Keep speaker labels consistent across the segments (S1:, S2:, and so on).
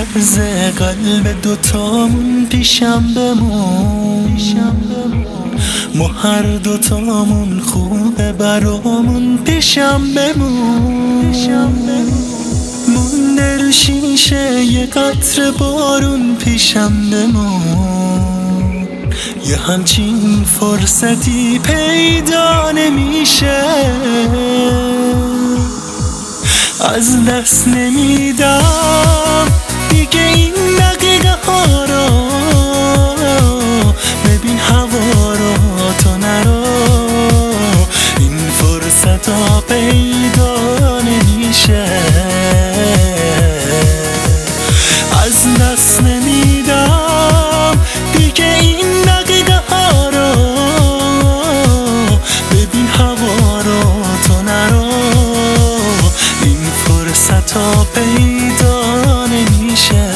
S1: میلرزه قلب دوتامون پیشم بمون ما هر دوتامون خوبه برامون پیشم بمون مونده رو شیشه یه قطره بارون پیشم بمون یه همچین فرصتی پیدا نمیشه از دست نمیدم دیگه این دقیقه ها رو ببین هوا رو تا نرو این فرصت ها پیدا نمیشه از دست نمیدم دیگه این دقیقه ها رو ببین هوا رو تا نرو این فرصت ها پیدا نمیشه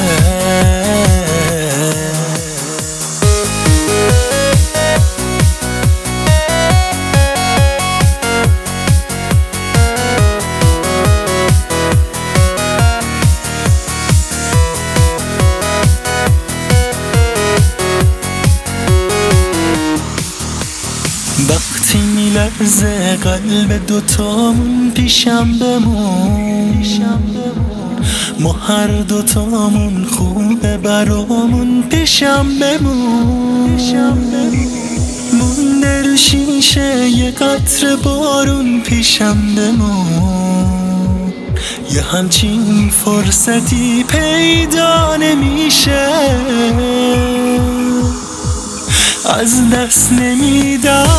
S1: وقتی میلرزه قلب دوتامون پیشم بمون ما هر دوتامون خوبه برامون پیشم بمون مونده رو شیشه یه قطره بارون پیشم بمون یه همچین فرصتی پیدا نمیشه از دست نمیدم